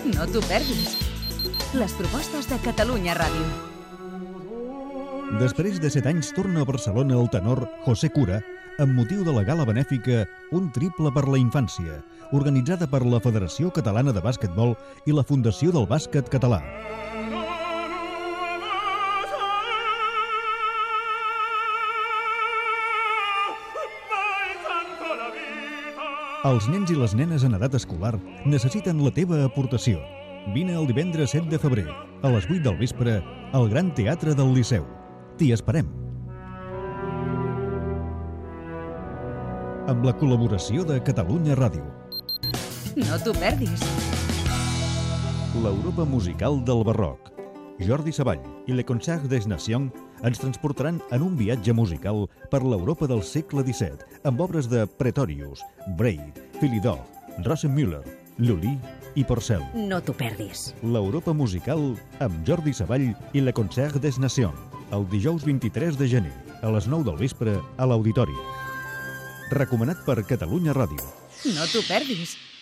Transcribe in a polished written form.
No t'ho perdis. Les propostes de Catalunya Ràdio. Després de 7 anys torna a Barcelona el tenor José Cura amb motiu de la gala benèfica Un triple per la infància, organitzada per la Federació Catalana de Bàsquetbol i la Fundació del Bàsquet Català. Els nens i les nenes en edat escolar necessiten la teva aportació. Vine el divendres 7 de febrer, a les 8 del vespre, al Gran Teatre del Liceu. T'hi esperem. Amb la col·laboració de Catalunya Ràdio. No t'ho perdis. L'Europa musical del barroc. Jordi Savall i Le Concert des Nations ens transportaran en un viatge musical per l'Europa del segle XVII amb obres de Pretorius, Braid, Philidor, Rosenmüller, Lully i Porcel. No t'ho perdis. L'Europa musical amb Jordi Savall i Le Concert des Nations, el dijous 23 de gener, a les 9 del vespre, a l'Auditori. Recomanat per Catalunya Ràdio. No t'ho perdis.